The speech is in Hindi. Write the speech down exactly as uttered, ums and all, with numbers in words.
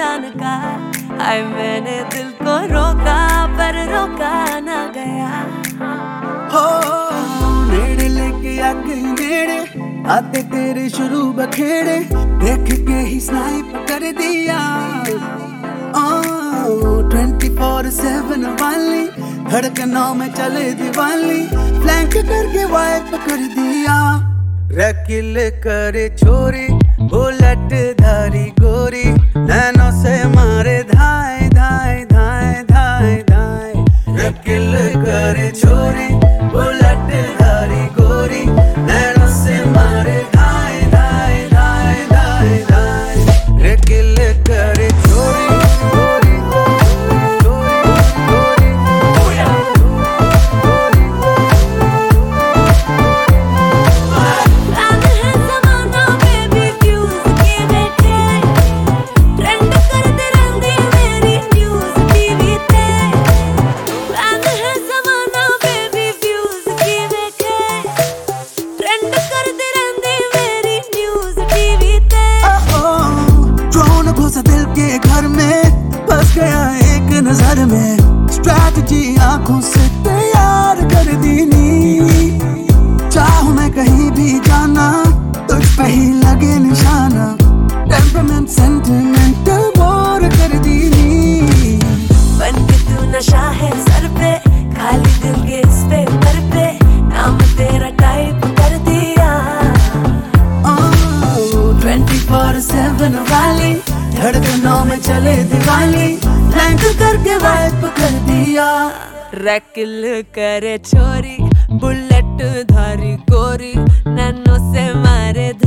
जान का। हाय मैंने दिल को रोका पर रोका ना गया। हो नेड़े लेके आ गई नेड़े, आते तेरे शुरू बखेड़े, देख के ही स्नाइप कर दिया। ट्वेंटी फोर सेवन वाली धड़कनों में चले दिवाली, फ्लैंक करके वाइप कर दिया। रकिल करे छोरी बुलेट धारी गोरी, नैनों से मारे धाए धाए धाए धाए धाए। रकिल करे छोरी बुलेट धारी गोरी, नैनों से मारे धाए धाए धाए धाए धाए। रकिल करे छोरी गोरी गोरी गोरी दिल के घर में बस गया एक नजर में। स्ट्रैटेजी आंखों से तैयार कर दी नी, चाहूं मैं कहीं भी जाना तुझ पे ही लगे निशाना। टेम्परामेंट सेंटिमेंटल वॉर कर दी नी। बन के तू नशा है सर पे, खाली दिल के इस पेपर पे नाम तेरा टाइप कर दिया। ट्वेंटी फोर सेवन वाली धड़कनों में चले दिवाली, फ्लैंक करके वाइप कर दिया। रकिल करे छोरी बुलेट धारी गोरी, नैनों से मारे